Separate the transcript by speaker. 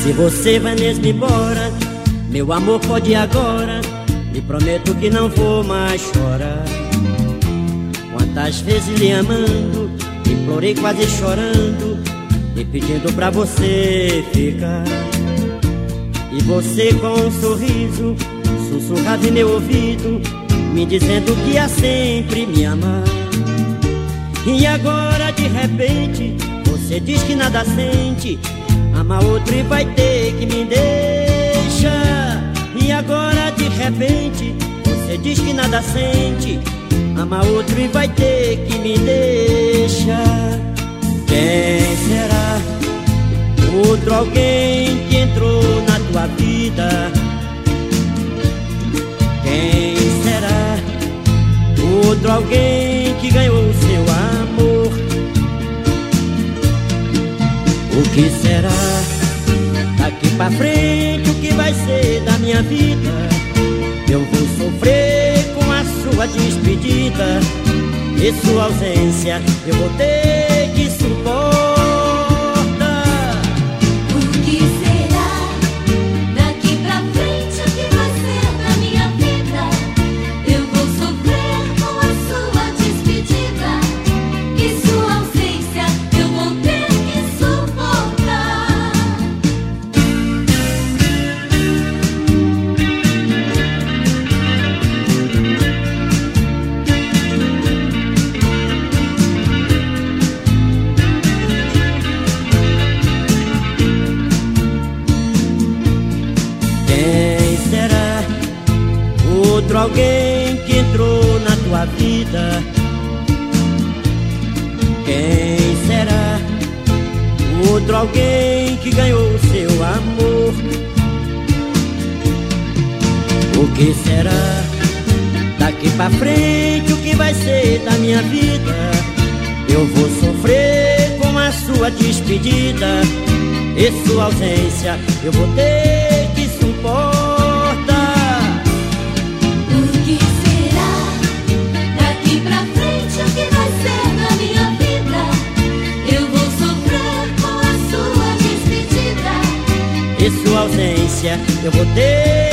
Speaker 1: Se você vai mesmo embora, meu amor, pode ir agora. Lhe prometo que não vou mais chorar. Quantas vezes lhe amando, implorei quase chorando, e pedindo pra você ficar. E você com um sorriso sussurrava em meu ouvido, me dizendo que ia sempre me amar. E agora de repente você diz que nada sente, ama outro e vai ter que me deixar. E agora de repente você diz que nada sente, ama outro e vai ter que me deixar. Quem será? Outro alguém que entrou na tua vida. Quem será? Outro alguém que ganhou o seu amor. O que será? Daqui pra frente o que vai ser da minha vida? Eu vou sofrer com a sua despedida, e sua ausência eu vou ter que suportar. Outro alguém que entrou na tua vida. Quem será? Outro alguém que ganhou o seu amor. O que será? Daqui pra frente o que vai ser da minha vida? Eu vou sofrer com a sua despedida, e sua ausência eu vou ter que suportar. E sua ausência eu vou ter